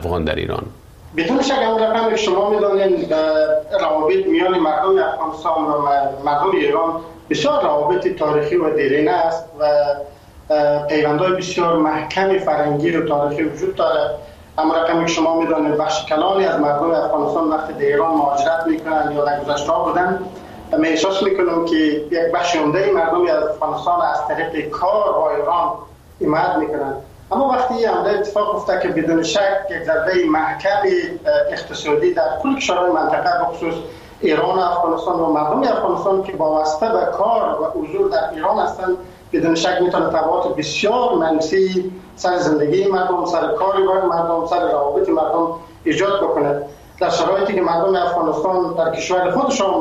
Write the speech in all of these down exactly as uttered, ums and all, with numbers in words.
افغان در ایران؟ بدون شک اون رقم که شما میدانید روابط میان مردم افغانستان و مردم ایران بسیار روابط تاریخی و دیرینه است و پیوندهای بسیار محکم فرهنگی و تاریخی وجود داره. اما رقمی که شما میدانید بخش کلانی از مردم افغانستان وقتی در ایران مهاجرت میکنن یا در گذشته بودن، من احساس میکنم که یک بخش عمده مردم از افغانستان از طریق کار با ایران حمایت میکنن. اما وقتی عمده اتفاق افتاد که بدون شک یک ضربه محکم اقتصادی در کل کشورهای منطقه بخصوص ایران و افغانستان و مردم افغانستان که وابسته به کار و حضور در ایران هستند، بدون شک میتونه تبعات بسیار منفی سر زندگی مردم، سر کار مردم، سر روابط مردم ایجاد بکنه. در شرایطی که مردم افغانستان در کشور خودشان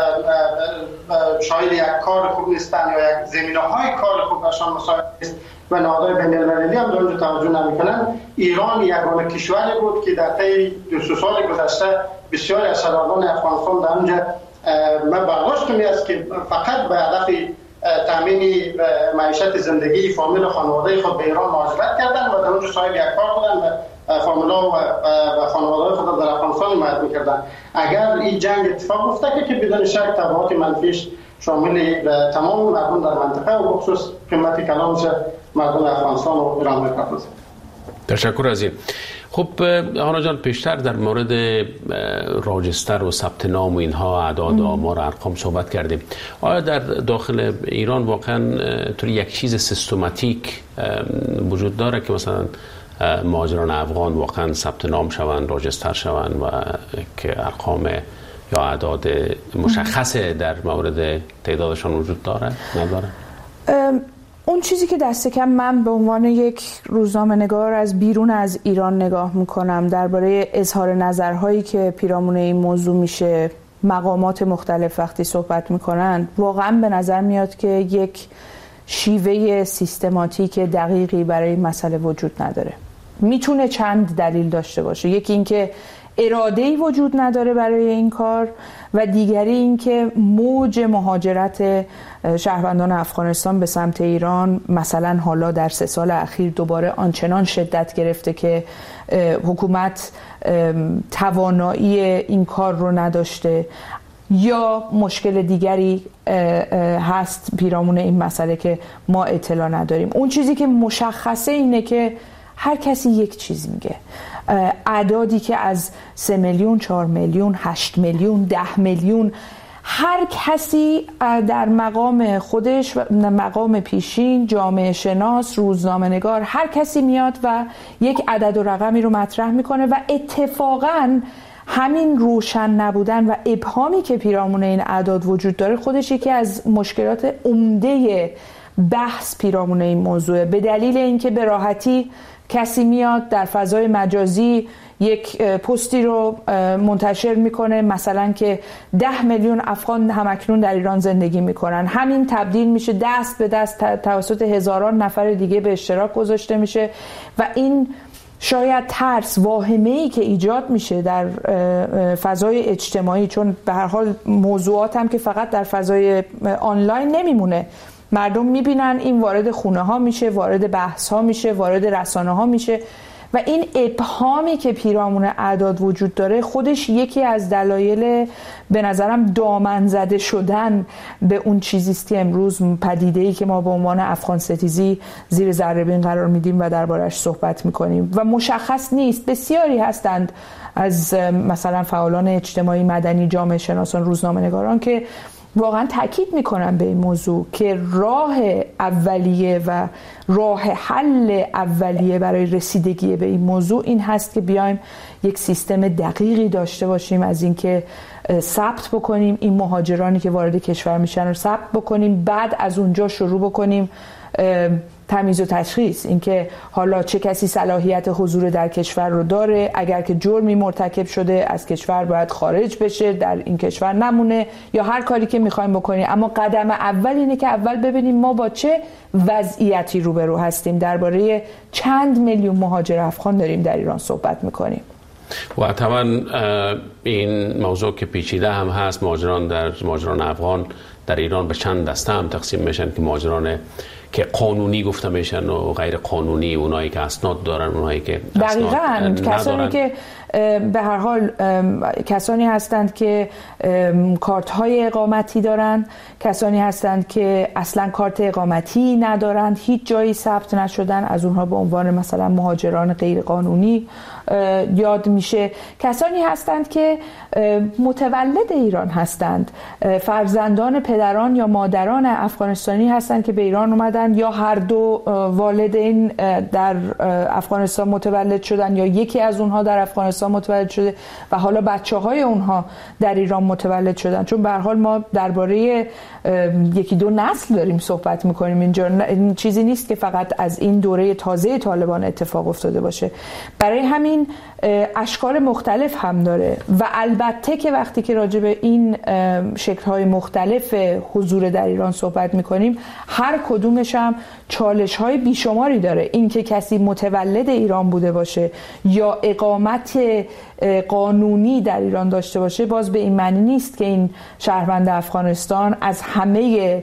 شاید یک کار خوب نیستن یا یک زمینه‌های کار خوب برشان مساعد است و نهادهای بین‌المللی هم در اونجا توجه نمی‌کنن، ایران یگانه کشوری بود که در طی دو سه سال گذشته بسیاری از شهروندان افغانستان در اونجا من برداشت می است که فقط به هدف تامین معیشت زندگی فامیل و خانواده خود به ایران مهاجرت کردن و در اونجا صاحب یک کار بودن و فامیلا و خانواده خود در افغانستان حمایت می‌کردن. اگر این جنگ اتفاق افتاد که بدون شک تبعات منفیش شامل تمام مردم در منطقه و بخصوص قیمت کلانش مردم افغانستان و ایران می‌پردازه. تشکر از این. خب هانا جان، پیشتر در مورد راجستر و ثبت نام و اینها اعداد و آمار و ارقام صحبت کردیم. آیا در داخل ایران واقعا طوری یک چیز سیستماتیک وجود داره که مثلا مهاجران افغان واقعا ثبت نام شوند، راجستر شوند و که ارقام یا اعداد مشخص در مورد تعدادشان وجود داره؟ نداره؟ اون چیزی که دست کم من به عنوان یک روزنامه‌نگار از بیرون از ایران نگاه میکنم درباره اظهار نظرهایی که پیرامون این موضوع میشه، مقامات مختلف وقتی صحبت میکنن، واقعا به نظر میاد که یک شیوه سیستماتیک دقیقی برای این مسئله وجود نداره. میتونه چند دلیل داشته باشه. یکی اینکه اراده‌ای وجود نداره برای این کار و دیگری اینکه موج مهاجرت شهروندان افغانستان به سمت ایران مثلا حالا در سه سال اخیر دوباره آنچنان شدت گرفته که حکومت توانایی این کار رو نداشته یا مشکل دیگری هست پیرامون این مسئله که ما اطلاع نداریم. اون چیزی که مشخصه اینه که هر کسی یک چیز میگه. اعدادی که از سه میلیون، چهار میلیون، هشت میلیون، ده میلیون، هر کسی در مقام خودش، مقام پیشین، جامعه شناس، روزنامه نگار، هر کسی میاد و یک عدد و رقمی رو مطرح میکنه و اتفاقاً همین روشن نبودن و ابهامی که پیرامون این اعداد وجود داره خودش یکی از مشکلات عمده بحث پیرامون این موضوعه، به دلیل اینکه به راحتی کسی میاد در فضای مجازی یک پستی رو منتشر میکنه مثلا که ده میلیون افغان همکنون در ایران زندگی میکنن، همین تبدیل میشه دست به دست توسط هزاران نفر دیگه به اشتراک گذاشته میشه و این شاید ترس، واهمه‌ای که ایجاد میشه در فضای اجتماعی، چون به هر حال موضوعات هم که فقط در فضای آنلاین نمیمونه، مردم میبینن این وارد خونه ها میشه، وارد بحث ها میشه، وارد رسانه ها میشه و این ابهامی که پیرامون اعداد وجود داره خودش یکی از دلایل به نظرم دامن زده شدن به اون چیزیست که امروز پدیده‌ای که ما به عنوان افغان ستیزی زیر ذره بین قرار میدیم و دربارش صحبت میکنیم و مشخص نیست. بسیاری هستند از مثلا فعالان اجتماعی، مدنی، جامعه شناسان، روزنامه نگاران که واقعا تاکید میکنم به این موضوع که راه اولیه و راه حل اولیه برای رسیدگی به این موضوع این هست که بیایم یک سیستم دقیقی داشته باشیم از اینکه ثبت بکنیم این مهاجرانی که وارد کشور میشن رو ثبت بکنیم، بعد از اونجا شروع بکنیم تمیز و تشخیص، اینکه حالا چه کسی صلاحیت حضور در کشور رو داره، اگر که جرمی مرتکب شده از کشور باید خارج بشه، در این کشور نمونه، یا هر کاری که میخوایم بکنیم. اما قدم اول اینه که اول ببینیم ما با چه وضعیتی روبرو هستیم. درباره چند میلیون مهاجر افغان داریم در ایران صحبت میکنیم و طبعا این موضوع که پیچیده هم هست. مهاجران در مهاجران افغان در ایران به چند دسته هم تقسیم میشن که مهاجران که قانونی گفته میشن و غیر قانونی، اونایی که اسناد دارن، اونایی که اسناد دقیقاً کسانی که به هر حال کسانی هستند که کارت های اقامتی دارند، کسانی هستند که اصلا کارت اقامتی ندارند، هیچ جایی ثبت نشدن، از اونها به عنوان مثلا مهاجران غیر قانونی یاد میشه. کسانی هستند که متولد ایران هستند، فرزندان پدران یا مادران افغانستانی هستند که به ایران اومدن، یا هر دو والدین در افغانستان متولد شدن یا یکی از اونها در افغانستان متولد شده و حالا بچه‌های اونها در ایران متولد شدن. چون به هر حال ما درباره یکی دو نسل داریم صحبت میکنیم اینجا، این چیزی نیست که فقط از این دوره تازه طالبان اتفاق افتاده باشه. برای همین اشکال مختلف هم داره و البته که وقتی که راجع به این شکل‌های مختلف حضور در ایران صحبت میکنیم، هر کدومش هم چالش‌های بیشماری داره. این که کسی متولد ایران بوده باشه یا اقامت قانونی در ایران داشته باشه، باز به این معنی نیست که این شهروند افغانستان از همه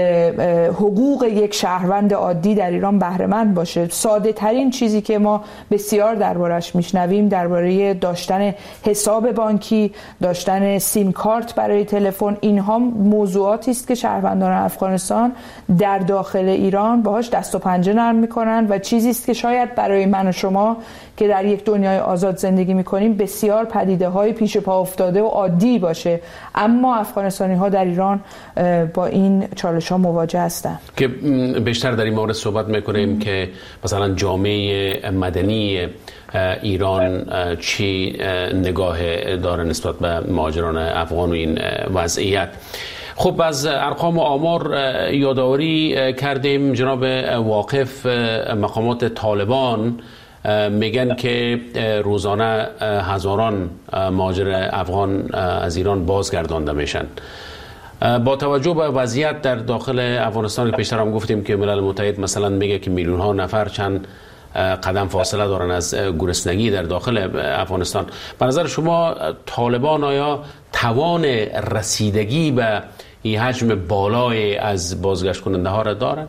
حقوق یک شهروند عادی در ایران بهره مند باشه. ساده ترین چیزی که ما بسیار دربارش میشنویم درباره داشتن حساب بانکی، داشتن سیم کارت برای تلفن، اینها موضوعاتی است که شهروندان افغانستان در داخل ایران باهاش دست و پنجه نرم میکنن و چیزی است که شاید برای من و شما که در یک دنیای آزاد زندگی میکنیم بسیار پدیده های پیش پا افتاده و عادی باشه، اما افغانستانی ها در ایران با این چالش ها مواجه هستند. که بیشتر در این مورد صحبت میکنیم که مثلا جامعه مدنی ایران چی نگاه داره نسبت به مهاجران افغان و این وضعیت. خب از ارقام و آمار یادآوری کردیم. جناب واقف، مقامات طالبان میگن که روزانه هزاران مهاجر افغان از ایران بازگردانده میشن. با توجه به وضعیت در داخل افغانستان، پیشتر هم گفتیم که ملل متحد مثلا میگه که میلیون ها نفر چند قدم فاصله دارن از گرسنگی در داخل افغانستان. به نظر شما طالبان آیا توان رسیدگی به این حجم بالای از بازگشت کننده ها را دارن؟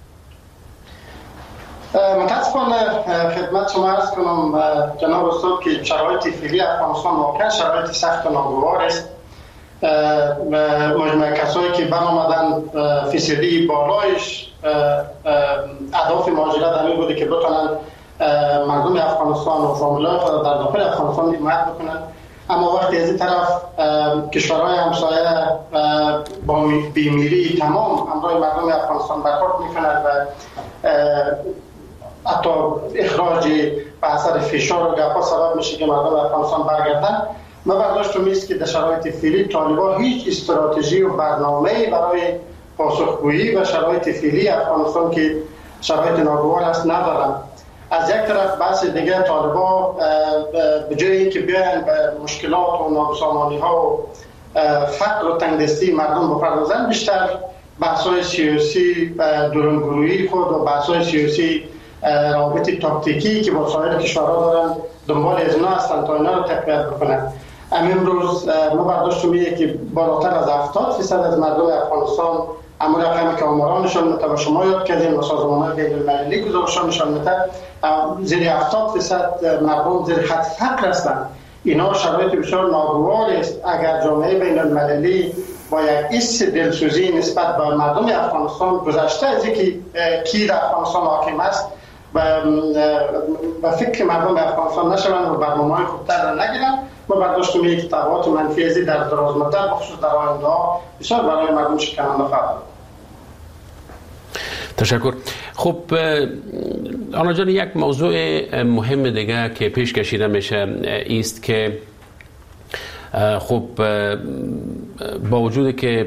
متاسفانه خدمت شما عرض کنم جناب استاد که شرایط فعلی افغانستان واقعا شرایط سخت و ناگوار است. مجموعه کسایی که برآمدن فیصدی بالایش اهداف مهاجرت همین بوده که بتونن مردم افغانستان و فامیلای خود در داخل افغانستان حمایت بکنن، اما وقتی از این طرف کشورهای همسایه با بیمیری تمام همراه مردم افغانستان برخورد میکنند و حتی اخراج به اثر فشار و گپا سبب میشه که مردم افغانستان برگردن، ما برداشتم است که در شرایط فعلی طالبان هیچ استراتژی و برنامه‌ای برای پاسخگویی و شرایط فعلی افغانستان که شرایط ناگوار است ندارند. از یک طرف بحث دیگه طالبان به جای اینکه بیاین به مشکلات و نابسامانی‌ها و فقر و تنگدستی مردم بپردازن، بیشتر بحث‌های سیاسی درونگرویی خود و بحث‌های سیاسی روابط تاکتیکی که با سایر کشورها دارن دنبال از اینا هستن تا اینا رو تقویت بکنن. امروز ما برداشتم اینه که بالاتر از هفتاد درصد از مردم افغانستان، اما رقمی که آماران نشان میده و شما یاد کردین و سازمان‌های بین‌المللی گزارش‌ها نشان میده، زیر هفتاد درصد مردم زیر خط فقر هستند. اینا شرایط بسیار ناگوار است. اگر جامعه بین‌المللی با یک حس دلسوزی نسبت به مردم افغانستان گذشته از اینکه کی در افغانستان حاکم است و فکر مردم افغانستان نشوند و برنامه‌های خوبتر را نگیرند، ما برداشتیم یک تبعات منفی ازی در دراز مدت بخصوص در آینده ها بسیار برای مردم شکننده خواهد بود. تشکر. خب آنا جان، یک موضوع مهم دیگه که پیش کشیده میشه است که خب با وجود که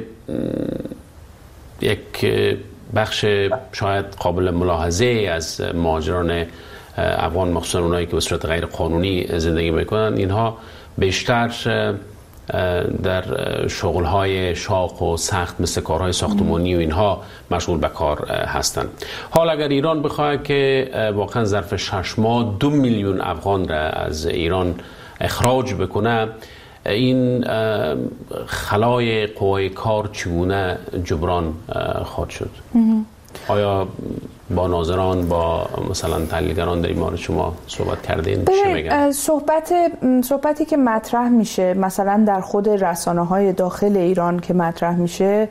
یک بخش شاید قابل ملاحظه از مهاجران افغان، مخصوصا اونایی که به صورت غیر قانونی زندگی میکنن، اینها بیشتر در شغل‌های شاق و سخت مثل کارهای ساختمانی و اینها مشغول به کار هستند. حال اگر ایران بخواد که واقعا ظرف شش ماه دو میلیون افغان را از ایران اخراج بکنه، این خلای قوای کار چگونه جبران خواهد شد؟ آیا با ناظران با مثلا تحلیلگران در این مورد شما صحبت کردین؟ چی میگن؟ صحبت صحبتی که مطرح میشه مثلا در خود رسانه‌های داخل ایران که مطرح میشه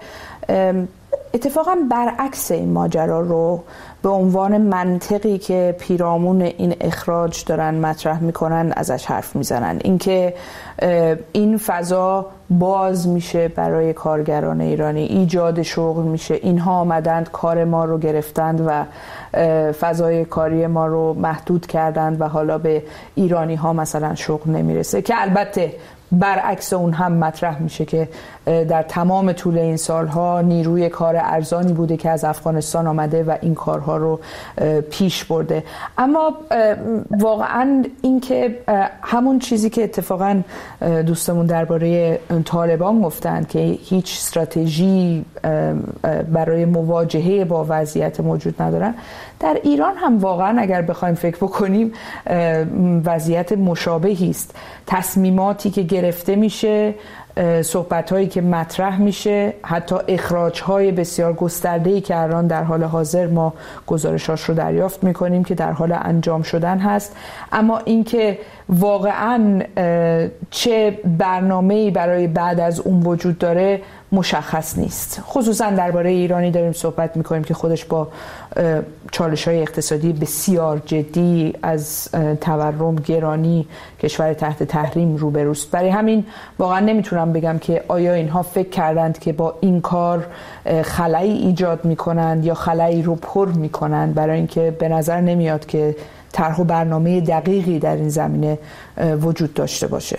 اتفاقا برعکس این ماجرا رو به عنوان منطقی که پیرامون این اخراج دارن مطرح میکنن ازش حرف میزنن. اینکه این فضا باز میشه برای کارگران ایرانی، ایجاد شغل میشه، اینها آمدند کار ما رو گرفتند و فضای کاری ما رو محدود کردند و حالا به ایرانی ها مثلا شغل نمیرسه، که البته برعکس اون هم مطرح میشه که در تمام طول این سالها نیروی کار ارزانی بوده که از افغانستان آمده و این کارها رو پیش برده. اما واقعا این که همون چیزی که اتفاقا دوستمون درباره طالبان گفتن که هیچ استراتژی برای مواجهه با وضعیت موجود ندارن، در ایران هم واقعا اگر بخوایم فکر بکنیم وضعیت مشابهی است. تصمیماتی که گرفته میشه، صحبت‌هایی که مطرح میشه، حتی اخراج‌های بسیار گسترده‌ای که الان در حال حاضر ما گزارشاش رو دریافت می‌کنیم که در حال انجام شدن هست. اما اینکه واقعاً چه برنامه‌ای برای بعد از اون وجود داره مشخص نیست. خصوصا درباره ایرانی داریم صحبت می‌کنیم که خودش با چالش‌های اقتصادی بسیار جدی از تورم، گرانی، کشور تحت تحریم روبروست. برای همین واقعا نمیتونم بگم که آیا اینها فکر کردند که با این کار خلایی ایجاد میکنند یا خلایی رو پر میکنند، برای اینکه به نظر نمیاد که طرح و برنامه دقیقی در این زمینه وجود داشته باشه.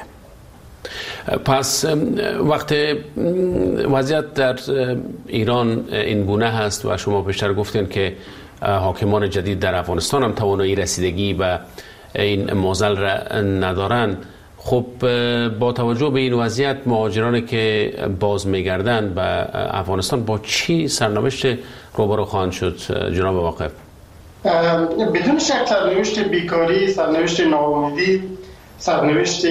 پس وقت وضعیت در ایران این گونه هست و شما پیشتر گفتین که حاکمان جدید در افغانستان هم توانایی رسیدگی و این معضل را ندارن، خب با توجه به این وضعیت مهاجرانی که باز میگردن به افغانستان با چی سرنوشت روبرو خواهند شد جناب واقف؟ بدون شک سرنوشت بیکاری، سرنوشت ناامیدی، سرنوشت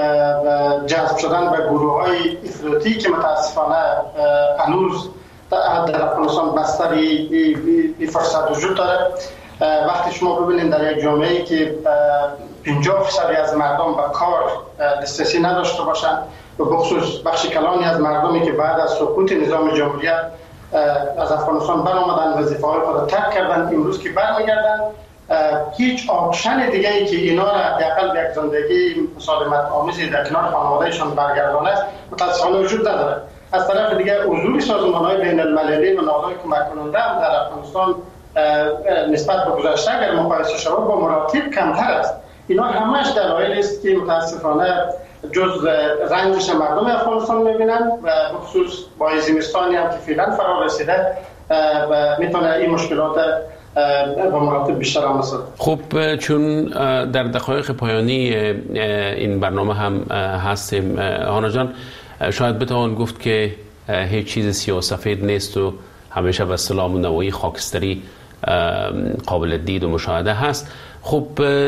جذب شدن به گروه های افراطی که متاسفانه هنوز در افغانستان بستر این فرصت وجود داره. وقتی شما ببینید در یک جامعه که پنجاه درصد از مردم به کار دسترسی نداشته باشند و بخصوص بخش کلانی از مردمی که بعد از سقوط نظام جمهوریت از افغانستان برآمدن، وظیفه‌های خود را ترک کردن، امروز که برمیگردن هیچ آپشن دیگه ای که اینا را حداقل به یک زندگی مسالمت آمیزی در کنار خانوادهشان برگردانه متاسفانه وجود نداره. از طرف دیگه حضور سازمان‌های بین‌المللی و نهادهای کمک کننده هم در افغانستان نسبت به گذشته اگر مقایسه شود با مراتب کمتر است. اینا همش دلایلی است که متاسفانه جز رنجش مردم افغانستان می‌بینن و بخصوص با زمستانی هم که فعلا فرا رسیده و میتونه این مشکلات با مراتب بیشتر هم رسد. خب چون در دقایق پایانی این برنامه هم هستیم هانا جان، شاید بتوان گفت که هیچ چیز سیاه سفید نیست و همیشه به اصطلاح نوعی خاکستری قابل دید و مشاهده هست. خب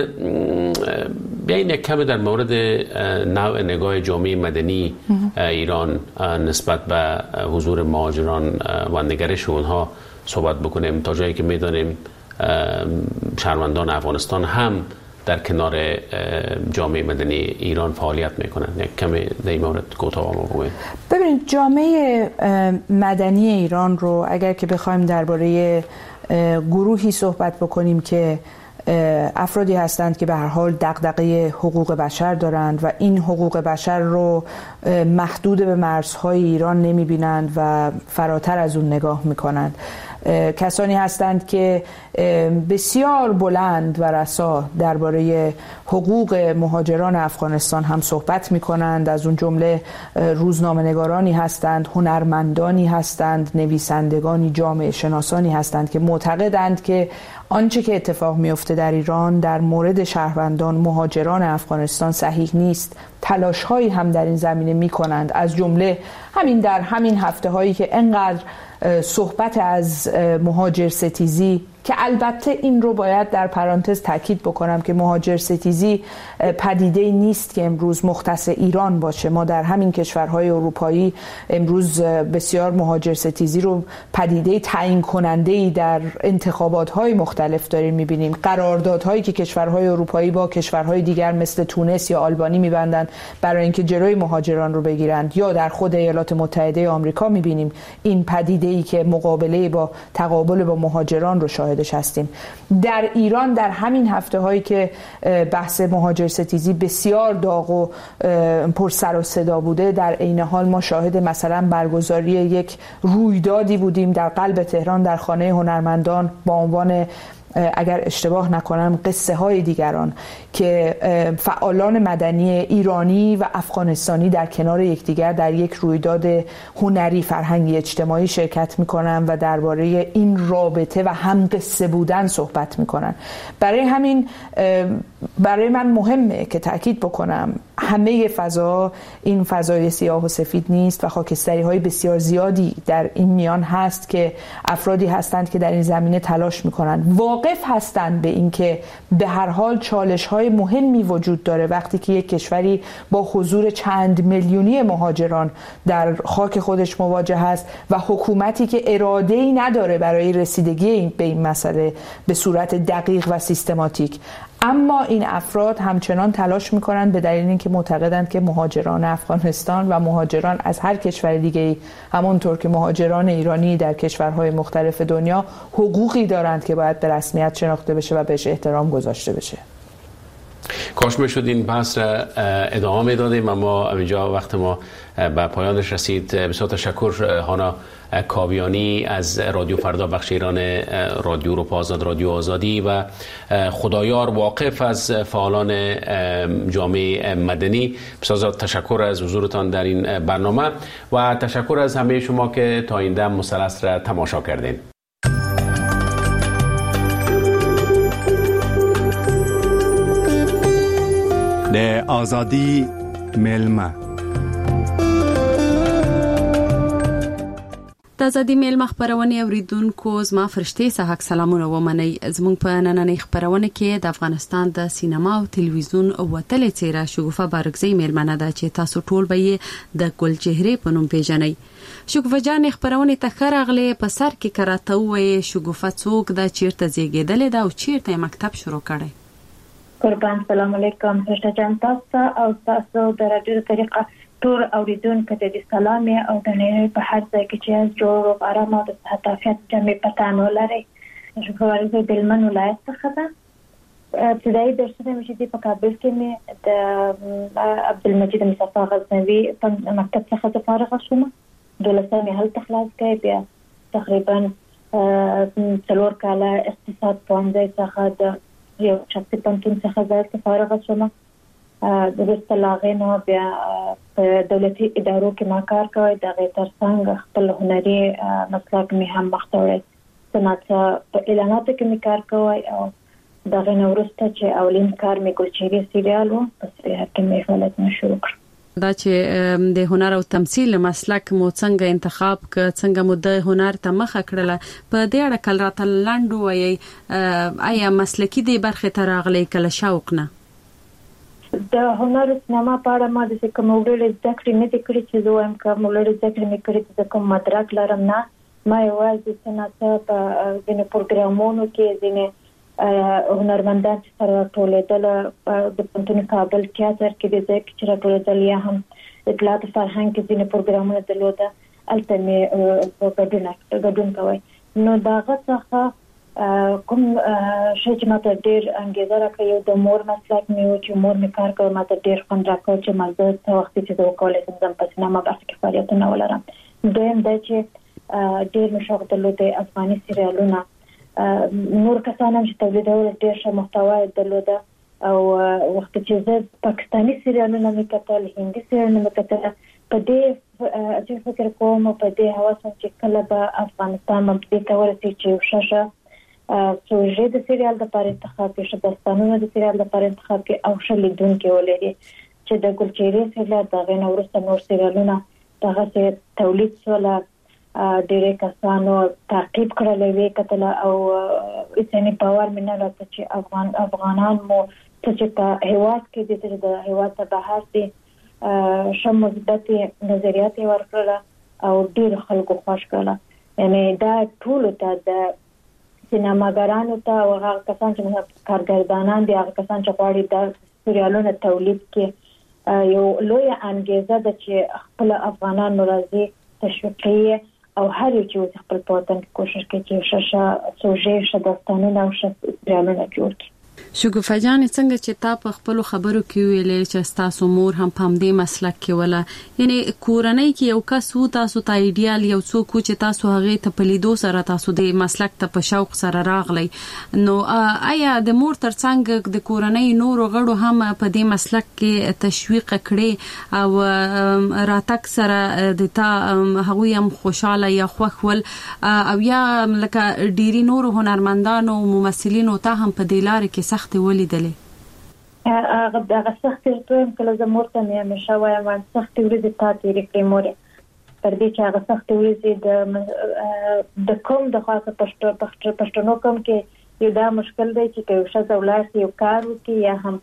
بیاین یک کمی در مورد نوع نگاه جامعه مدنی ایران نسبت به حضور مهاجران و نگرش اونها صحبت بکنیم، تا جایی که میدانیم شهروندان افغانستان هم در کنار جامعه مدنی ایران فعالیت میکنن. یک کمی در این مورد کوتاه ما بگویید. ببینید جامعه مدنی ایران رو اگر که بخوایم درباره گروهی صحبت بکنیم که افرادی هستند که به هر حال دغدغه حقوق بشر دارند و این حقوق بشر رو محدود به مرزهای ایران نمیبینند و فراتر از اون نگاه میکنند، کسانی هستند که بسیار بلند و رسا درباره حقوق مهاجران افغانستان هم صحبت می‌کنند. از اون جمله روزنامه‌نگارانی هستند، هنرمندانی هستند، نویسندگانی، جامعه شناسانی هستند که معتقدند که آنچه که اتفاق میفته در ایران در مورد شهروندان مهاجران افغانستان صحیح نیست. تلاش‌هایی هم در این زمینه می‌کنند، از جمله همین در همین هفته‌هایی که انقدر صحبت از مهاجر ستیزی که البته این رو باید در پرانتز تاکید بکنم که مهاجر ستیزی پدیده نیست که امروز مختص ایران باشه. ما در همین کشورهای اروپایی امروز بسیار مهاجر ستیزی رو پدیده تعیین کننده‌ای در انتخابات‌های مختلف داریم می‌بینیم. قراردادهایی که کشورهای اروپایی با کشورهای دیگر مثل تونس یا آلبانی می‌بندند برای اینکه جلوی مهاجران رو بگیرند، یا در خود ایالات متحده آمریکا می‌بینیم این پدیده‌ای که مقابله با تقابل با مهاجران رو شاهدش هستیم. در ایران در همین هفته‌هایی که بحث مهاجر ستیزی بسیار داغ و پر سر و صدا بوده، در عین حال ما شاهد مثلا برگزاری یک رویدادی بودیم در قلب تهران در خانه هنرمندان با عنوان، اگر اشتباه نکنم، قصه های دیگران، که فعالان مدنی ایرانی و افغانستانی در کنار یکدیگر در یک رویداد هنری فرهنگی اجتماعی شرکت میکنن و درباره این رابطه و هم قصه بودن صحبت میکنن. برای همین برای من مهمه که تأکید بکنم همه فضا این فضای سیاه و سفید نیست و خاکستری های بسیار زیادی در این میان هست که افرادی هستند که در این زمینه تلاش میکنن، واقف هستند به این که به هر حال چالش های مهمی وجود داره وقتی که یک کشوری با حضور چند میلیونی مهاجران در خاک خودش مواجه است و حکومتی که اراده‌ای نداره برای رسیدگی به این مسئله به صورت دقیق و سیستماتیک. اما این افراد همچنان تلاش میکنند به دلیل اینکه معتقدند که مهاجران افغانستان و مهاجران از هر کشور دیگه‌ای، همونطور که مهاجران ایرانی در کشورهای مختلف دنیا، حقوقی دارند که باید به رسمیت شناخته بشه و بهش احترام گذاشته بشه. کاش میشد این بحث را ادامه میدادیم، اما اینجا وقت ما به پایانش رسید. بسیار تشکر هانا کاویانی از رادیو فردا بخش ایران رادیو اروپا آزاد، رادیو آزادی، و خدایار واقف از فعالان جامعه مدنی. بسیار تشکر از حضورتان در این برنامه و تشکر از همه شما که تا این دم مثلث را تماشا کردین. د آزادی میلمه د ازادي میلمه خبرونه اوریدونکو زما فرشتي صحاک سلامونه ومني. زموږ په نننۍ خبرونه کې د افغانستان د سینما او تلویزیون وتلې څیره شګوفه بارګزی میلمنه ده چې تاسو ټول به یې د ګلچهره په نوم پیژنئ. شګوفه جان خبرونه ته خرغله په سر کې کراته وې شګوفه څوک د چیرته زیږیدلې ده او چیرته مکتب شروع کړي؟ قربان سلام علیکم فرشته جان، تاسو او تاسو د رادیو طریقه ټول اوریدونکو ته د سلام او د نړۍ په هر ځای کې چې جوړ او آرام او د صحت عافیت جمع پتان ولري. شکر د هلمند ولایت څخه ده. ابتدایي درسونه مې چې په کابل کې مې د عبدالمجید مصطفی غزنوي په مکتب څخه د فارغه شوم. دولسمه مې هلته خلاص کړې، بیا تقریبا څلور کاله اقتصاد پوهنځي څخه د یو شخصي پوهنتون څخه ځای فارغه شوم. د وروسته له هغې نه بیا په دولتي ادارو کې ما کار کوی، د هغې تر څنګ خپل هنري مسلک مې هم مخته وړی. صنعت په اعلاناتو کې مې کار کوی او د هغې نه وروسته چې اولین کار مې ګلچهرې سریال و، په سریال کې مې فعالیت مې شروع کړ. دا چې د هنر او تمثیل مسلک مو څنګه انتخاب ک، څنګه مو د هنر ته مخه کړله، په دې اړه کله راته لنډ ووایئ. آیا مسلکي دې برخې ته راغلی کله شوق نه؟ د هنر سینما په اړه ما د کوم وړل زده کړې نه دي کړې چې زه وایم کوم وړل زده کړې مې کړې چې کوم مدرک لرم نه. ما یوازې صنعت په ځینې پروګرامونو کې ځینې هنرمندان چې سره ټولېدل د پوهنتون کابل تیاتر کې د ځای کې چې راټولېدل، یا هم اطلاعات فرهنګ کې ځینې پروګرامونه درلوده، هلته مې ګډون کوی. نو د هغه څخه کوم شی چې ماته ډېر انګېزه راکړه یو د مور مسلک مې و چې مور مې کار کوي، ماته ډېر خوند راکړ چې ما زه څه وخت چې زه وکولی شم زم په سینما برخه کې فعالیتونه ولرم. دویم دا چې ډېر مې شوق درلود افغاني سریالونه، نور کسان هم چې تولیدول ډېر ښه محتوا یې درلوده، او وخت چې زه پاکستاني سریالونه مې کتل، هندي سریالونه مې کتل، په دې چې فکر کوم او په دې هوس چې کله به افغانستان هم دې ته ورسېږي چې یو ښه ښه سوژې د سریال دپاره انتخاب کړي، ښه داستانونه د سریال دپاره انتخاب کړي او ښه لیدونکي ولري. چې د ګلچهرې سریال د هغې نه وروسته نور سریالونه دغسې تولید شول، ډېر کسانو تعقیب کړل وی کتل او اسنی باور منه راته چې افغان افغانان مو چې په هیواد کې د هیواد ته بهر دي شم مثبت نظریات ورکړل او ډېر خلکو خوښ کړل یعنی دا ټول ته د سینماګرانو ته او هغه کسان چې کارګردانان دي هغه کسان چې غواړي د سریالونو تولید کې یو لوی انګیزه ده چې خپل افغانان راځي تشویقي او هر یو چې خپل په وطن کې کوشش کوي چې شاشه سوژې شداستانونه او سریالونه جوړ کړي. شګوفه جان څنګه چې تا په خپل خبرو کې ویلې چې تاسو مور هم پام دې مسلک کې ولا یعنی کورنۍ کې یو کس وو تاسو ته ایډیال یو څوک چې تاسو هغه ته په لیدو سره تاسو د مسلک ته په شوق سره راغلی نو آیا د مور ترڅنګ د کورنۍ نور غړو هم په دې مسلک کې تشویق کړي او راتک سره د تا هغه هم خوشاله یا خوښول او یا لکه ډيري نور هنرمندانو او ممثلینو ته هم په دلار کې سخت ولیدلې هغه دغه سخت ورته کله زمورته مې همیشه وایم سخت ورته تا تیرې کړې مور پر دې چې هغه سخت ورته د د کوم د خاصه پښتو پښتنو کوم کې یو دا مشکل دی چې یو شته ولایت یو کار وکي یا هم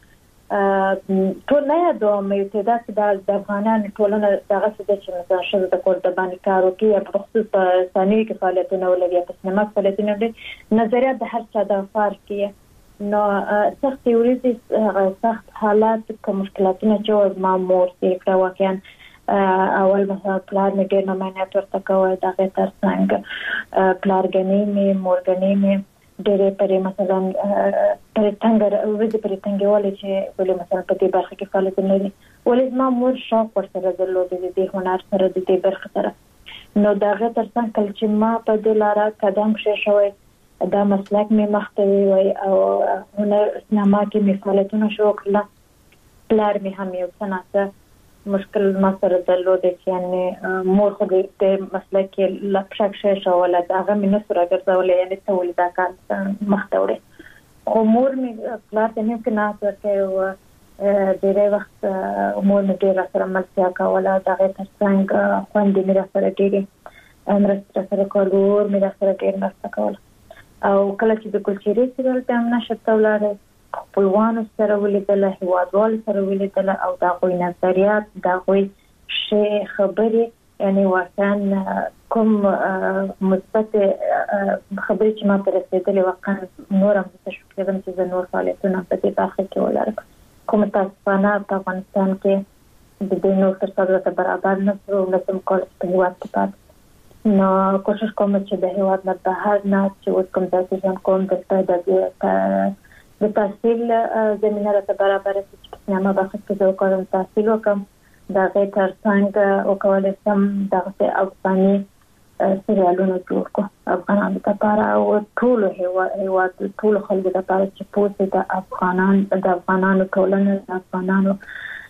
ټول نه دوه مې ته دا چې د افغانانو ټولنه دغه څه چې مثلا شته د کور د باندې کار وکي یا په خصوص په ثانوي کې فعالیتونه ولري په سینما فعالیتونه دي نظریات د هر چا د فرق کې نو سخت ورته سخت حالات کوم مشکلاتونه چې ما مور دې کړه واقعا اول مثلا پلار مې ډېر ممانعت ورته کوي دا غیر ترڅنګ پلار غني مې مور غني مې ډېر پرې مثلا پر څنګه ورته پر څنګه ولې چې ولې مثلا په دې برخه کې فعالیت نه لري ولې ما مور شوق ورسره درلود دې هنر سره دې برخه سره نو دا غیر ترڅنګ کله چې ما په دې لاره قدم شه شوی دا مسلک می مختوي وي او هنر سینما کې می فعالیتونه شروع کړل پلار می هم یو څنګه مشکل ما سره درلود چې یعنی مور خو دې مسلک کې لپشک شه شوله هغه می نه سره ګرځولې یعنی ټول دا کار مختوري او مور می پلار ته نه کنه چې ډېر وخت مور می ډېر سره ملتیا کوله دا غیر څنګه خوندې می سره ډېر امر سره کولور می سره ډېر مرسته کوله او کله چې د کلچري سیرال ته هم نشته ولاړ خپلوانو سره ولیدل هیوادوال سره ولیدل او دا غوي نظریات دا غوي شی خبرې یعنی واقعا کوم مثبت خبرې چې ما ته رسیدلې واقعا نور هم تشویق کوم چې نور فعالیتونه په دې برخه کې ولر کوم تاسو نه په افغانستان کې د دې نور تر څو برابر نه سره لکه کول په هیواد کې پات نو کوشش کوم چې د هیواد نه بهر نه چې اوس کوم ځای ځان کوم د د تحصیل زمينه راته برابر چې سینما برخه کې زه کوم تحصیل وکم دا غیر ترڅنګ او کولای شم دغه افغاني سریالونه جوړ کړم افغانانو لپاره او ټول هیواد ټول خلکو لپاره چې پوهه د افغانان د افغانانو ټولنه د افغانانو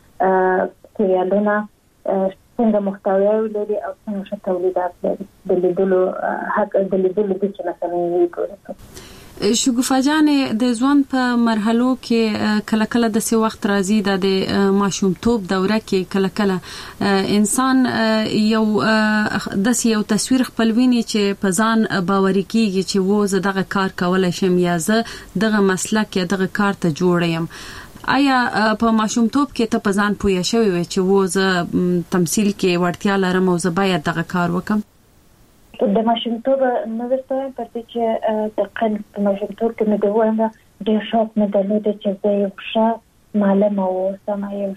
سریالونه څنګه محتوا لري او څنګه تولیدات لري د لیدلو حق د لیدلو د چې مثلا ویډیو شګوفه جان د ځوان په مرحلو کې کله کله د سی وخت راځي د ماشومتوب دوره کې کله کله انسان یو د یو تصویر خپلویني چې په ځان باور کیږي چې و زه دغه کار کولای شم یا زه دغه مسلک یا دغه کار ته جوړ یم آیا په ماشومتوب کې ته په ځان پوهه شوې وې چې و زه تمثيل کې وړتیا لرم او زه باید دغه کار وکم د ماشومتوب نو ورته پرته چې د قن په ماشومتوب کې مې د وایم د شوق مې درلود چې زه یو ښه معلم او سم یو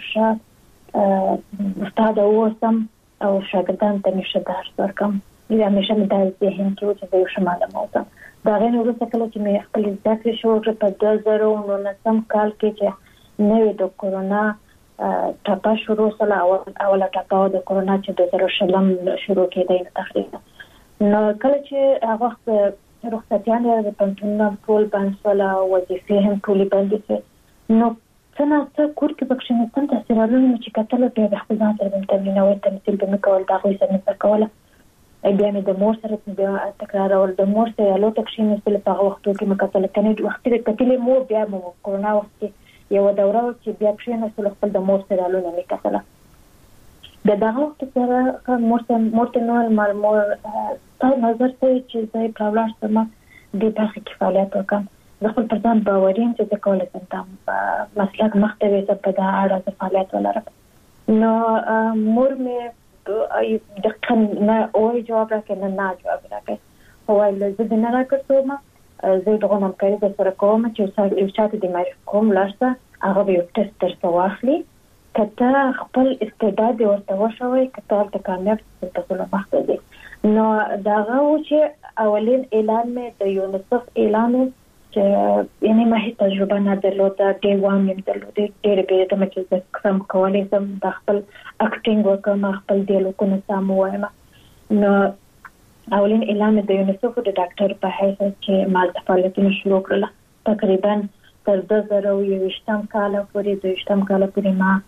ښه استاد اوسم او شاګردان ته نشه درس ورکم یا مې شمه د ذهن کې چې زه یو ښه معلم اوسم دا غیر وروسته کله چې مې خپل زده کړې شو په دوه زره او نولسم کال کې چې نوې د کورونا ټاپه شروع سره اول اوله ټاپه د کورونا چې د زره شلم شروع کېده تقریبا نو کله چې هغه وخت رخصتیانه د پنځونه ټول باندې وظیفې هم ټول باندې نو څنګه څه کور کې بخښنه ستاسو تاثیرونه چې کتل په خپل ځان سره د تمرین او تمثيل په کول دا خو څه نه کوله بیا مې د مور سره بیا تکرار او د مور سره لو تکشین په هغه وختو کې مکتل کنه وخت کې کتلې مو بیا مو کورونا وخت یو دوره چې بیا کښینه سره خپل د مور سره لونه میکتله د دغه وخت سره مرته مرته نور مالمور تا نظر ته چې زه په لاس سم د برخه کې فعالیت وکم زه خپل پر ځان باوریم چې زه کولی شم دا مسلک مخته وې په دا اړه فعالیت ولرم نو مور مې د کنه او جواب راکړ نه نه جواب راکړ او ول زه د نه راکړم زه دغه همکاري د سره کوم چې یو چاته د معرفي کوم لاسته هغه به یو ټیسټ تر واخلي کته خپل استعداد ورته وشوي کته ته کامیاب تاسو مخته دي نو داغه و چې اولین اعلان مې د یونیسف اعلان چې یعنی ما هیڅ تجربه نه درلوده دی وان مې درلوده ډېر به ته مې چې کوم کولای سم د خپل اکټینګ وکم خپل دیالوګونه سم وایم نو اولین اعلان د یونیسف د ډاکټر په حیث چې مال فعالیتونه شروع کړل تقریبا تر د زره یو شتم کال پورې د شتم کال پورې ما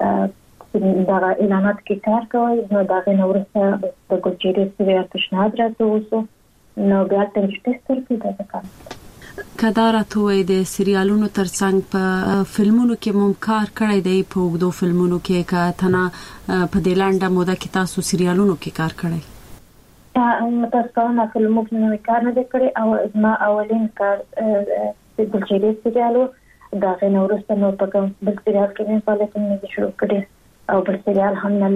دا اعلانات کې کار کوي نو دا غنورسته د ګلچيري سریال پیشنهاد راته وسو نو بیا ته چې ستر کې دا کار کدا راته د سریالونو ترڅنګ په فلمونو کې مم کار کړی دی په وګدو فلمونو کې کا تنا په دلانډه موده کې تاسو سریالونو کې کار کړی تا متاسفانه فلمونو کې کار نه کړی او ما اولین کار د ګلچيري سریالو دا غنورسته نو په کوم بل سریال کې مې فعالیتونه شروع کړې او بل سریال هم نه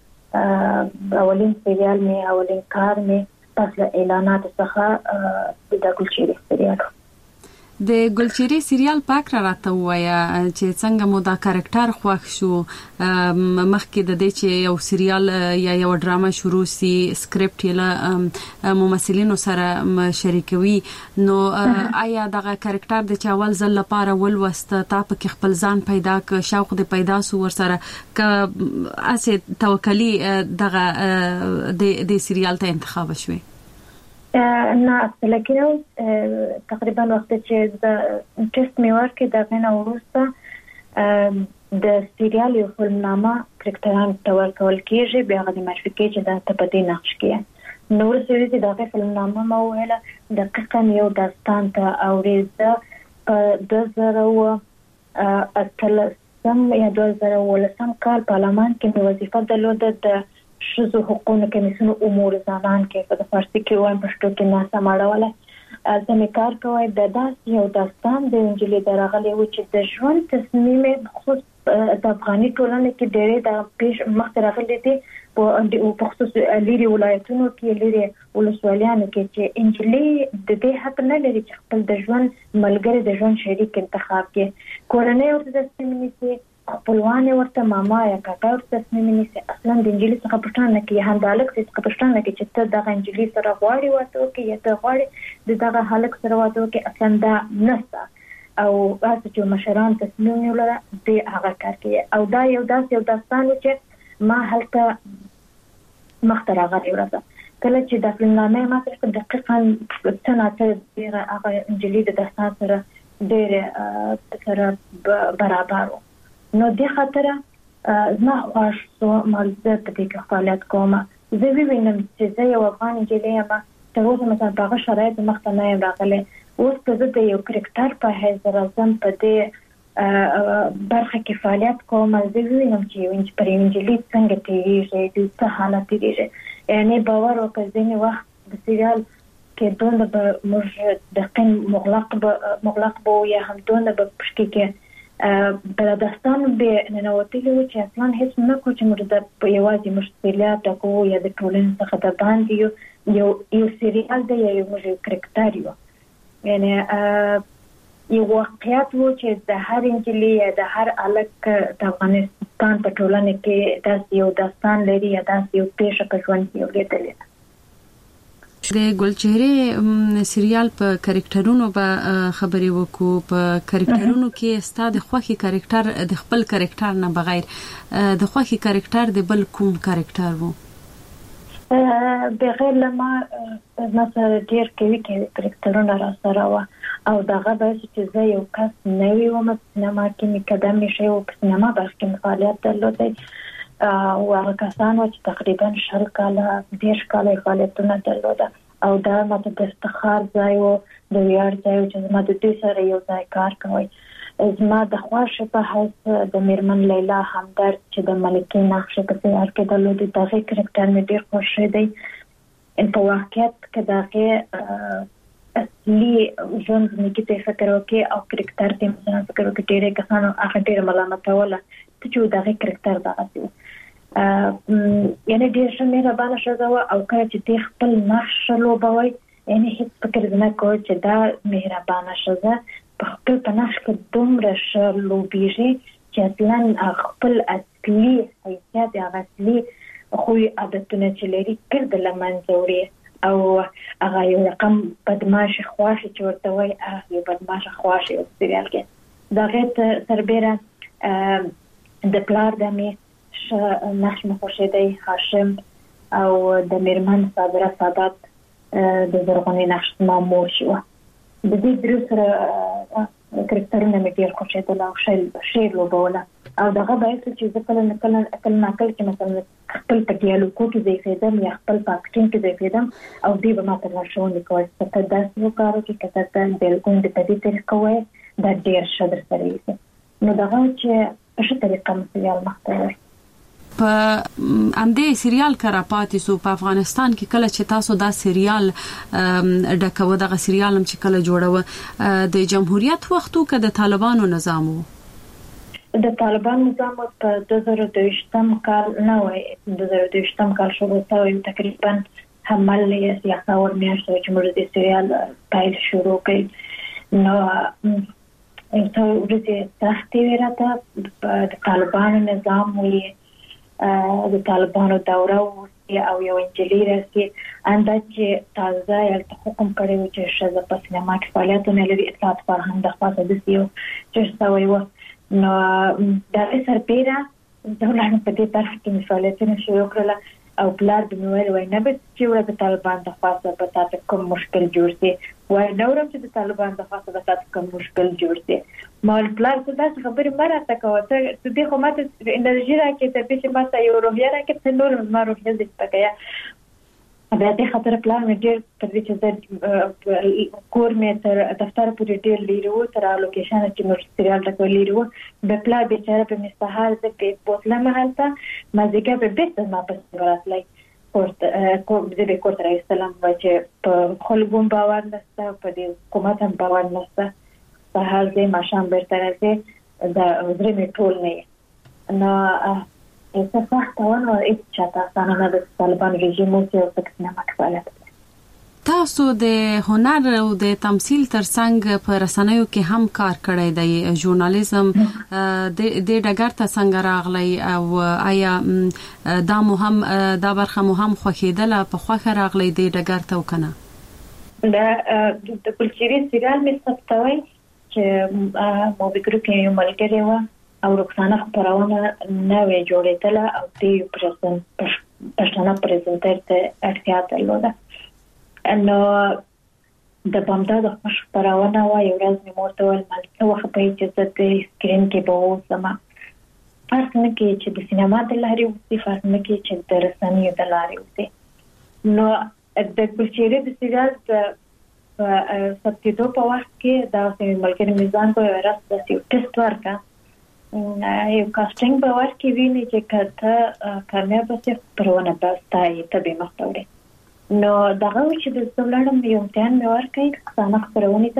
لرم اولین سریال مې اولین کار مې پس له اعلانات څخه د ګلچيري سریال د ګلچيري سریال پاک را راته وایا چې څنګه مو دا کریکټر خوښ شو مخکې د دې چې یو سریال یا یو ډرامه شروع سي سکرپټ یې ممثلینو سره شریکوي نو آیا دغه کریکټر د چاول زل لپاره ولوست تا په خپل ځان پیدا ک شوق د پیدا سو ور سره ک اسه توکلی دغه د سریال ته انتخاب شوی نه لکه تقریبا وخت چې د ټیسټ میوار کې د غنا ورسته د سریال یو فلمنامه کرکټران تور کول کېږي بیا غوډه معرفي کې چې د تبدی نقش کې نو ورسره چې دغه فلمنامه مو ویله دقیقاً یو داستان ته اورېده په د زره اتل سم یا د زره ولسم کال پارلمان کې وظیفه درلوده د شذو حقوقو کمیسیون امور زنان کې په فارسی کې وایم پښتو کې نه سماړواله زمي کار کوي د داس یو داستان د انجلي درغلي و چې د ژوند تصمیم خصوص د افغاني ټولنې کې ډېر د پیش مخترغلي دي په خصوص لري ولایتونو کې لري ولسوالیانو کې چې انجلي د دې حق نه لري چې خپل د ژوند ملګری د ژوند شریک انتخاب کې کورنۍ ورته تصمیم نیسي خپلوان ورته ماما یا کاکا ورته تصمیم نیسي اصلا د انجلي څخه پښتنه کې هندالک څخه پښتنه کې چې ته د انجلي سره غواړي وته کې یا ته غواړي د دغه حالک سره وته کې اصلا دا نسته او تاسو چې مشران تصمیم نیولره د هغه کار کوي او دا یو داس یو داستان چې ما هلته مخترغه ورته کله چې د فلمنامه ما څخه دقیقاً څنګه ته هغه انجلي د داستان سره ډېر سره برابر نو د خاطر زما خوښ سو مالزه په دې کې فعالیت کوم زه وینم چې زه یو افغان انجلۍ یم تر اوسه مثلا په هغه شرایطو مخته نه یم راغلی اوس که زه د یو کرکټر په حیث راځم په دې برخه کې فعالیت کوم زه وینم چې یو پر انجلۍ څنګه تیریږي د څه حالت تیریږي یعنی باور وکړئ ځینې وخت د سریال کې دونه به موږ دقیق مغلق به مغلق به یا هم دونه به پشکې کې بل داستان به ننوتلی و چې اصلا هیڅ نه کو چې موږ د یوازې مشکلات کو یا د ټولنې څخه د باندې یو یو سریال دی یو موږ کرکټر یو یعنی یو واقعیت و چې د هر انجلۍ یا د هر الک د افغانستان په ټولنه کې داس یو داستان لري یا داس یو پیښه په ژوند کې ولېدلې د ګلچيري سریال په کریکټرونو به خبري وکړو په کریکټرونو کې ستاد خوخي کریکټر د خپل کریکټر نه بغیر د خوخي کریکټر د بل کوم کریکټر وو بغیر لما مثلا ډیر کوي کې کریکټرونه را سره وا او دغه به چې زه یو کس نوی وم سینما کې مقدمه شی او سینما برخه کې فعالیت درلوده او هغه کسانو چې تقریبا شل کاله دیش کاله فعالیتونه درلوده او دا ماته د استخار ځای او د ویاړ ځای چې زما د دې سره یو ځای کار کوي زما د خواشه په حیث د میرمن لیلا همدرد چې د ملکې نقشه په سیار کې د لودي دغه کرکټر مې ډیر خوښ دی. په واقعیت کې دغه اصلي ژوند کې ته فکر وکړي او کرکټر ته مثلا فکر وکړي ډیره کسانو هغه ډیر ملامت ولا چې دغه کرکټر دغه یعنی ډیر شمیر باندې شوه او کله چې ته خپل نقشه لوبوي یعنی هیڅ فکر نه کوي چې دا مهربانه شوه په خپل پناش کې دومره شلوبېږي چې اصلا خپل اصلي حیثیت یا اصلي خوی عادتونه چې لري کړه د لمنځه وړي او هغه یو رقم بدمعاش خواشه چې ورته وایي هغه یو بدمعاش خواشه یو سریال کې دا غیت سربېره د پلار د مې نقش مخورشیدی هاشم او د میرمن صابره سادات د زرغونې نقش مامور شوه. د دې درو سره کرکټرونه مې ډېر خوښېدل او ښه ښه لوبوله او دغه باعث چې زه کله نه کله کله نه کله چې مثلا خپل په ډیالوګو کې ځایېدم یا خپل په اکټینګ کې ځایېدم او دوی به ماته لارښوونې کول چې ته داسې وکړه چې که ته بالکل د په دې طریقه وایې دا ډېر ښه درسره وي نو دغه چې په ښه طریقه مو سریال مخته وړي. په امدې سریال کرا پاتې سو په افغانستان کې کله چې تاسو دا سریال ډکوه دغه سریال هم چې کله جوړوه د جمهوریت وختو کې د طالبانو نظام وو د طالبان نظام په دوه زره دوه کال نه وای دوه زره دوه کال شروع شو تقریبا حمل یې سیاسي اور میاشت چې موږ د سریال پایل شروع کړ نو ته ورته تختی ورته د طالبانو نظام وی د طالبانو دوره او یو انجلي راسي انده چې تازه یو حکم کړی و چې شزه په سینما کې فعالیتونه لري اطلاعات فرهنګ د خاصه د سیو چې سوي و نو دا سرپیرا دولانو په دې طرف کې فعالیتونه شروع کړل او بلار د نوول وای نه به چې د طالبان د خاصه په تاسو کوم مشکل جوړ شي وای نورم چې د طالبان د خاصه په تاسو کوم مشکل جوړ شي مال بلار څه داسې خبرې مراته کوي ته دې خو ماته انرژي راکې ته به چې ماته یو روحیه راکې ته نور ما روحیه دې پکې بیا دې خاطر پلان مې ډېر پر دې چې کور مې تر دفتر پورې ډېر لیرو تر لوکیشن چې موږ سریال راکو لیرو به پلان به چاره په مستحال د په بوتله محلته مازیګه به بیت ما په وراتلای کوټ کو دې کوټ راځي سلام چې په خلګون باور نشته په دې حکومت هم باور نشته په هر ځای ماشام برته راځي دا زری می ټول نه نو ایسا سخت ونه ایت چاته ستانه د طالبان رژیم او سیاست نه مکفالت تاسو د هنر او د تمثيل ترڅنګ په رسنیو کې هم کار کړی دی ژورنالیزم د د ډګر ته څنګه راغلی او آیا دا مهم دا برخه مهم خوښیدله په خوخه راغلی د ډګر ته وکنه دا د کلچري سریال می ثبتوي چې مو وګورو کې یو ملګری و او رخصانه خبرونه نوې جوړېدله او دې پرزنت پښتنه پرزنټر ته اړتیا درلوده نو د بامداد خبرونه وایي ورځ مې مورته ول مالته وخت په چې د سکرین کې به وسما فرق نه کې چې د سینما د لارې وسی فرق نه کې چې د رسنیو د لارې وسی نو د کلچري د سریال د سبتیدو په وخت کې دا چې ملګری میزان کو ورس د یو ټیسټ ورکا یو کاستینګ به ورکې ویني چې کته کامیاب شي پرونه پاستای ته به مختوري نو دغه چې د څولړم یو امتحان مې ورکړی څنګه خبرونه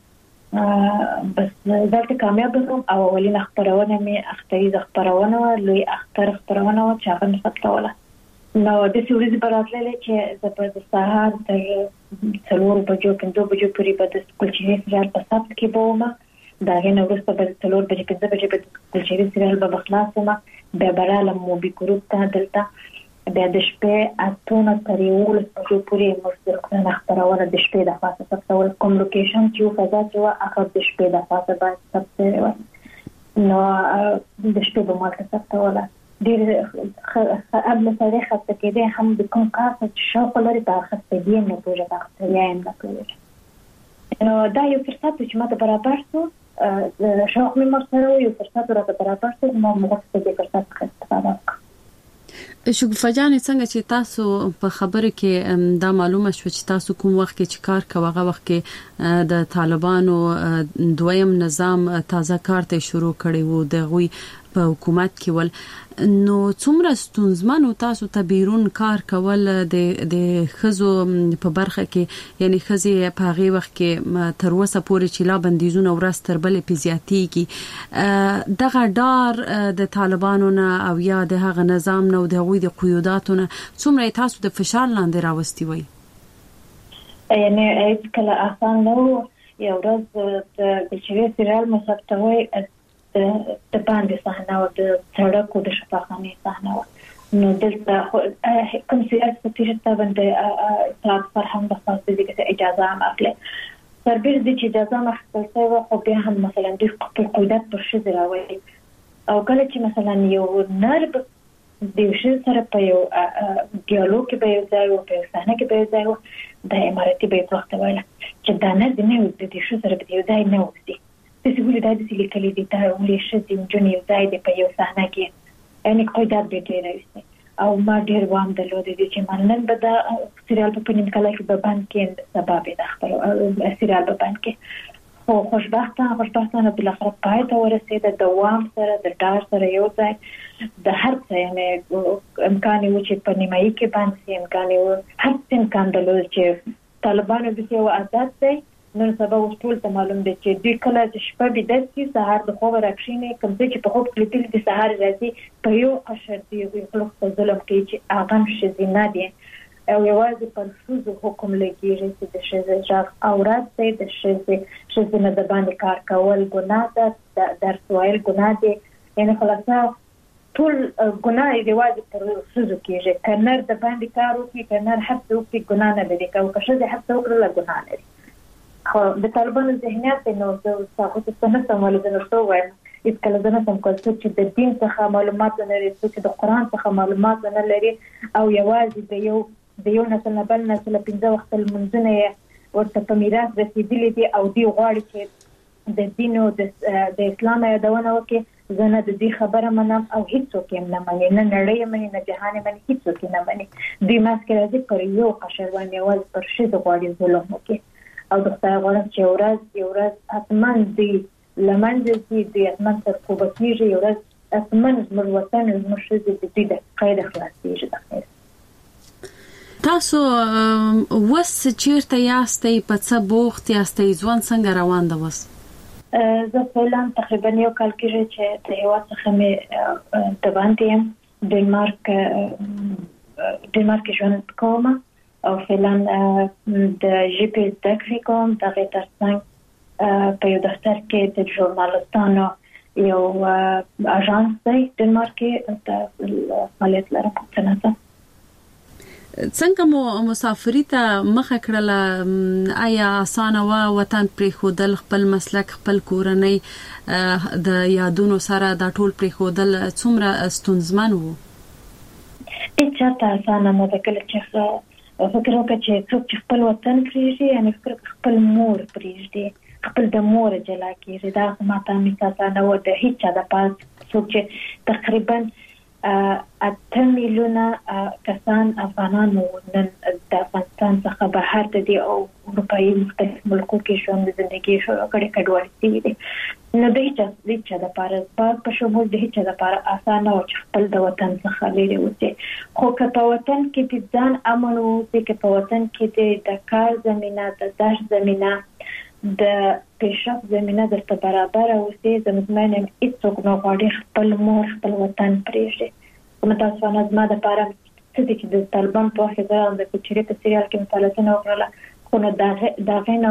ده بس دلته کامیاب شوم او اولین خبرونه مې اختری خبرونه لوی اختر خبرونه او چې هغه فتوله نو د سوري براتلې چې د سهار تر څلور بجو پنځه بجو پورې په د کلچري سریال په سبت کې بومه دا غنه ورسته په څلور بجې پنځه بجې په کلچري سریال به خلاصومه بیا براله مو به ګروپ ته دلته بیا د شپې اتونه تر یو بجو پورې موږ څنګه خبرونه د شپې د خاصه څه کوم لوکیشن چې فضا چې هغه د شپې د خاصه باید ثبت نو د شپې به مالته ثبتوله ډېر قبل تاریخ ته کې هم د کوم کار چې شاو لري په خاصه دی نه پوهه تاسو یې نه کوي نو دا یو فرصت چې ماته برابر شو شوق مې مرسته یو فرصت راته برابر شو ما موږ ته د فرصت استفاده وکړه شګوفه جان څنګه چې تاسو په خبره کې دا معلومه شو چې تاسو کوم وخت کې چې کار کوي هغه وخت کې د طالبانو دویم نظام تازه کار ته شروع کړي وو د غوي په حکومت کې ول نو څومره ستونزمن تاسو ته بیرون کار کول د د خزو په برخه کې یعنی خزي په هغه وخت کې تر اوسه پورې چې لا بندیزونه ورځ تر بلې پیزیاتیږي دغه ډار د طالبانو نه او یا د هغه نظام نه او د غوي د قیوداتو نه څومره تاسو د فشار لاندې راوستي وي یعنی هیڅ کله آسان نه و یو ورځ د بشري سریال مسابقه د باندې صحنه او د سړکو د شفاخانه صحنه و نو دلته کوم سیاست چې تاسو باندې تاسو فرهنګ د خاصه دي چې اجازه هم اخلي سربېر دي چې اجازه مخکې شوی خو بیا هم مثلا د خپل قیودات پر شي راوي او کله چې مثلا یو نرب د شي سره په یو ډیالوګ کې به ځای او په صحنه کې به ځای د اماراتي به وخت وایي چې دا نه د نه د شي سره به ځای نه وستي چې څنګه د دې لیکلي دي ته ولې شې د جنې ځای د په یو صحنه کې ان قیودات به ډیر وي او ما ډیر وام د لود دي چې منن به دا سریال په پنځم کال کې به باندې کې سبب د خپل سریال په باندې کې خو خوشبختانه خوشبختانه بل اخر پای ته ورسېد د دوام سره د ډار سره یو ځای د هر څه یعنی امکان یو چې په نیمایي کې باندې امکان یو هر څه امکان د لود چې طالبانو د یو آزاد دی نن سبا ټول ته معلوم دي چې د کله چې شپه به د سي سهار د خوب راکښینه کوم چې په خوب کې تل د سهار راځي په یو اشر دی یو خلق په ظلم کې چې اغم شزینه دي او یوازې پر شوزو حکم لګیږي چې د شزه ځاګ اورات دی د شزه شزینه د باندې کار کول ګناه ده در سوال ګناه دي یعنی خلاصه ټول ګناه دی یوازې پر شوزو کېږي کنر د باندې کار وکړي کنر هر څه وکړي ګناه نه لري او که شزه هر څه وکړي ګناه لري خو د طالبانو ذهنیت نو د تاسو څه نه معلومات نشته وایم هیڅ کله نه کوم چې د دین څخه معلومات نه لري چې د قران څخه معلومات نه لري او یوازې د یو د یو نسل نه بل نسل پنځه وخت المنځونه ورته په میراث رسیدلي دي او دی غواړي چې د دین او د اسلام یادونه وکړي زنه د دې خبره منم او هیڅوک یې نه مني نه نړۍ مني نه جهان مني هیڅوک یې نه مني دوی ماسکه راځي پر یو قشر باندې یوازې پر شي د غواړي ظلم وکړي او د خدای غوړم چې ورځ یو ورځ اتمن دی لمنځ دي د اتمن تر کوبه کېږي یو ورځ اتمن زموږ وطن زموږ شي د دې د قید خلاصيږي د خیر تاسو وس چیرته یاستئ په څه بوخت یاستئ ځوان څنګه روان ده وس زه فعلا تقریبا یو کال کېږي چې د هیواد څخه مې د باندې ډنمارک ډنمارک ژوند کوم او فعلا د جی پی زده کوم د غیر ترڅنګ په یو دفتر کې د ژورنالستانو یو اژانس دی ډنمارک کې د فعالیت لرم څنګه څنګه مو مسافری ته مخه کړله آیا اسانه وا وطن پر خودل خپل مسلک خپل کورنۍ د یادونو سره د ټول پر خودل څومره ستونزمن وو هیڅ چاته اسانه نه ده کله چې فکر وکړه چې څوک چې خپل وطن پریږدي یعنی فکر خپل مور پریږدي خپل د مور جلا کېږي دا ماته مې اسانه و د هیڅ چا د پاس څوک چې تقریبا اته میلیونه کسان افغانان نن د افغانستان څخه بهر ته دي او اروپایي مختلف ملکو کې ژوند زندگی شروع کړي کډوالي دي نو د هیڅ د د پاره په شمول د هیڅ د پاره اسانه او خپل د وطن څخه لري اوسه خو که په وطن کې د ځان امن او چې په وطن کې د کار زمينه د داش زمينه د پیشرفت زمينه درته برابر اوسه د مزمنه هیڅوک نه غواړي خپل مور خپل وطن پرېږدي کوم تاسو نه زما د پاره چې د طالبان په وخت کې د کوچري په سریال کې مطالعه نه وکړه خو نو دا دا غینه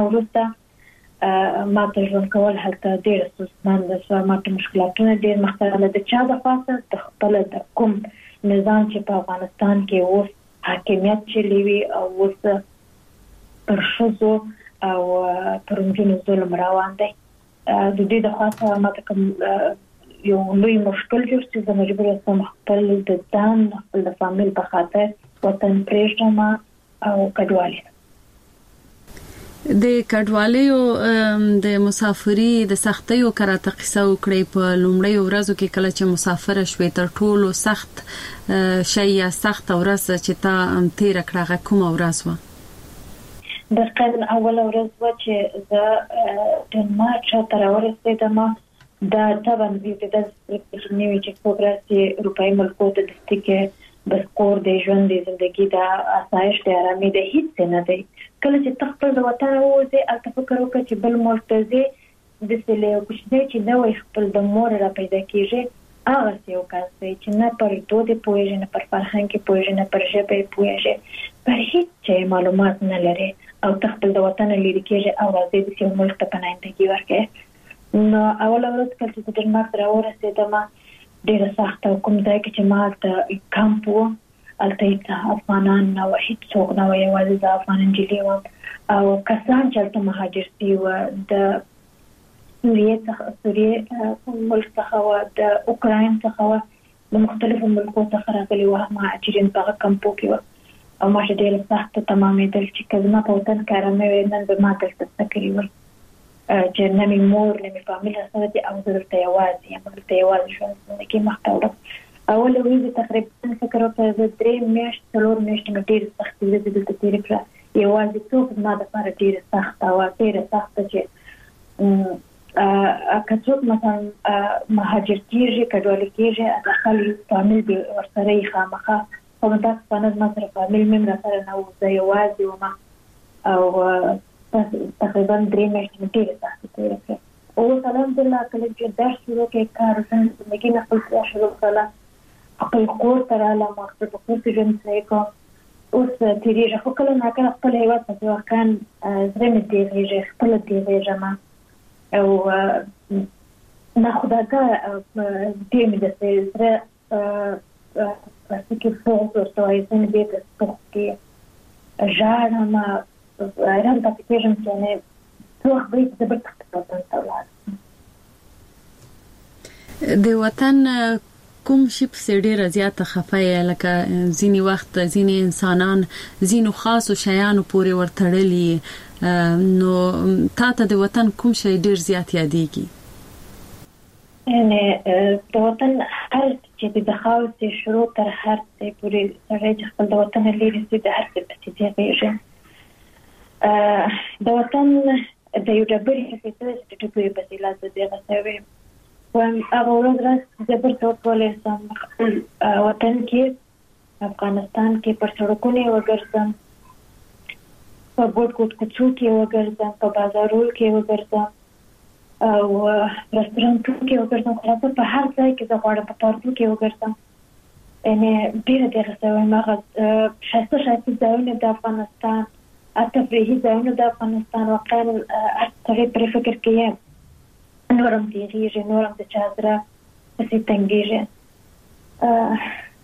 ورسته ما ته ژوند کول هلته ډېر ستونزمن ده چې ما ته مشکلاتونه ډېر مختلف د چا د خاصه د خپل د کوم نظام چې په افغانستان کې اوس حاکمیت چلیوي او اوس پر شوزو او پرونجونو ظلم روان دی د دې د خاصه ما ته کوم یو لوی مشکل جوړ چې د مجبور یم خپل د ځان خپل د فامیل په خاطر وطن پرېږدم او کډوالي د کډوالۍ د مسافري د سختیو کراته قصه وکړي په لومړی ورځو کې کله چې مسافر شوي تر ټولو سخت شي یا سخت ورځ چې تا تیر کړه کومه ورځ و؟ د قبل اول ورځ و چې زه د مارچ تر ورسېدم دا طبعا د داسې نیوي چې پروګراسي اروپאי ملکو ته د ستګه بس کور د ژوند د ژوندۍ د آسایش د آرامي د هیڅ نه دی. کله چې تخپل د وطن وځي الته فکر وکړي چې بل مرتضی د سلی او کوشش چې دا وي خپل د مور را پیدا کیږي هغه یو کس دی چې نه پر دوه د پوهې نه پر فرهنګ پوهې نه پر ژبه پوهې پر هیڅ معلومات نه لري او تخپل د وطن لري کېږي او راځي د یو ملک ته پناهندګي ورکړي. نو اول ورځ کله چې د ډنمارک را ورسېدم ډېر سخت او کوم ځای کې چې ما ته کمپ و الته افغانان نو هیڅ څوک نو یوازې د افغان انجلي و او کسان چې الته مهاجر دي و د سوریه څخه سوریه ملک څخه و د اوکراین څخه و د مختلفو ملکونو څخه راغلي و مهاجرین په کمپو کې و او ما ډېر سخت تمامېدل چې کله ما په وطن کې آرامه نن به ما دلته تکري و چې نه مې مور نه مې فامیل سره دي او زه ته یوازې یم ته یوازې شوم چې ما ته اول ورځ تقریبا فکر وکړم چې درې میاشتې څلور میاشتې مې ډېر سخت دي د دې تیر کړه یوازې څوک ما د لپاره ډېر سخت او ډېر سخت چې ا کڅوک مثلا مهاجر کیږي کډوالي کیږي د خپل فامیل به ورسره یې خامخا په مدد باندې ما سره فامیل مې را سره نو زه یوازې وم او تقریبا درې میاشتې مې ډېر سخت تیر کړه او الحمدلله کله چې درس شروع کړ کار زندګي نه خپل شروع کړه خپل کور ته رااله ما خپل کور ته ژوند وکړ اوس تیریږه خو کله نه کله خپل هیواد ته ځوان زه مې تیریږه خپل تیریږه ما او نه خداګه دې مې د سره پس کې فوق ورته یې دې ته سپوږی ژړه ما راځم په کېږم چې نه څو به دې په تاسو د وطن کوم شي په ډیره زیاته خفایه لکه ځینی وخت ځینی انسانان ځینو خاصو شیانو پورې ورتړلي نو تاسو د وطن کوم شي ډیر زیات یادېږي؟ نه د وطن هر چې د خاص شروع تر هر څه پورې سره چې خپل د وطن لري چې د هر څه په تیږي د وطن د یو ډبرې په څیر چې ټکوي په سیلا څه دی غوښوي وان هغه ورځ راځي چې پر څو کولې سم وطن کې افغانستان کې پر سړکونو وګرځم په ګوټ ګوټ کوڅو کې وګرځم په بازارونو کې وګرځم او رستورانتونو کې وګرځم خلاص په هر ځای کې زه غواړم په پارکونو کې وګرځم ان ډېر ډېر څه ما شاسته شاسته ځایونه د افغانستان التفریحي ځایونه د افغانستان واقعا هر پر فکر کې نورم دیږي نورم د چادره پسې تنګيږي ا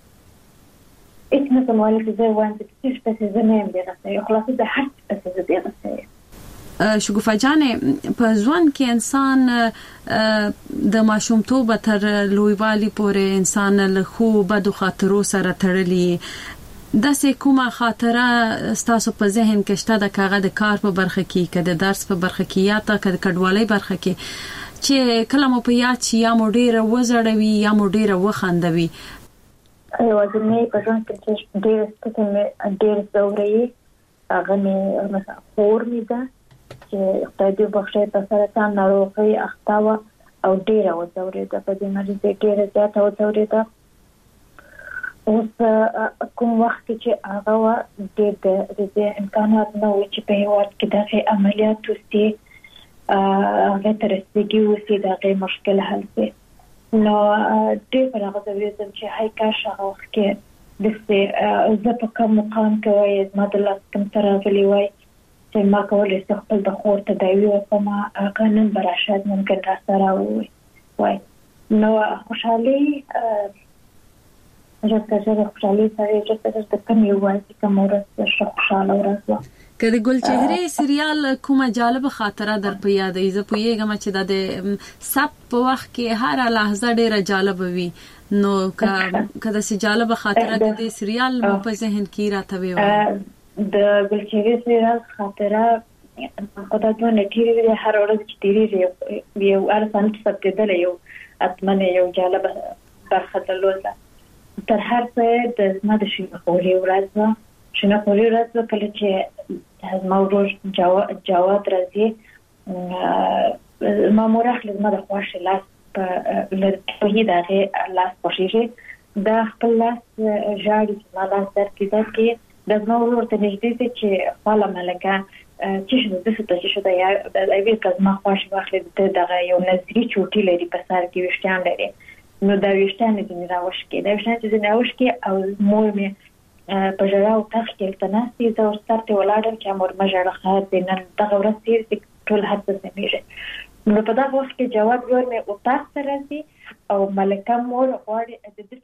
اسمه کومه چې زه وایم چې څه څه زمیم دی راځي خلاص د هر څه څه دی راځي. شګوفه جانې په ځوان کې انسان د ماشومتوب تر لویوالي پورې انسان له خو بد خاطرو سره تړلی د سې کومه خاطره ستاسو په ذهن کې شته د کاغذ د کار په برخه کې کده درس په برخه کې یا ته کده کډوالۍ برخه کې چې کله مو په یاد شي یا مو ډیره وزړوي یا مو ډیره وخندوي؟ ایوازه مې په ځان کې چې ډیره ستاسو ډیره زوري هغه مې مثلا خور مې ده چې خدای دې بخښي په سرطان ناروغي اخته و او ډیره وزوري ده په دې مرزه ډیره زیاته وزوري ده اوس کوم وخت چې هغه و د د امکانات نو چې په هیواد کې دغه عملیات وسي هغه تر څنګه وسي دغه مشکل حل شي نو دې پر هغه د ویزم چې هاي کا شغه وخت کې د څه زه په کوم مقام کې وای ما د لاس کوم تر غلي وای چې ما کولای شم خپل د خور ته دی او کومه قانون براشد ممکن را سره وای وای نو خوشحالي زه څنګه خوشحالي سره چې د کوم یو وای چې کوم ورځ خوشاله ورځ کله ګل چهره سریال کومه جالب خاطره در په یاد ای زه پوهیږم چې د سب په وخت کې هر لحظه ډیره جالب وي نو کله چې جالب خاطره د سریال مو په ذهن کې راته وي د ګل چهره سریال خاطره خدای دې نه تیری هر ورځ چې تیری یو ارسان څه بدل یو اتمنه یو جالب برخه درلوده تر هر څه د زما د شي خوري ورځ شنه خوري ورځ کله چې ما ورور جواد راځي ما مورخ لزما د خوښ لاس په لږه دغه لاس پوښیږي دا خپل لاس جاړي ما لاس درکې درکې د زما ورور ته نږدې چې خپل ملکه چې شنو د څه چې دا یا ایوي کزما خوښ واخلې دغه یو نظری چوټي لري په سر کې وشتان لري نو دا وشتان دې راوښ کې دا وشتان چې نه راوښ کې او مور مې په جراو تخ کې تناسي دا ورسترته ولاړم چې مور مجره خاط دې نن دغه ورځ تیر ټول حد څه میږي نو په دا وخت کې جواد ور مې او تاسو راځي او ملکه مور غواړي د دې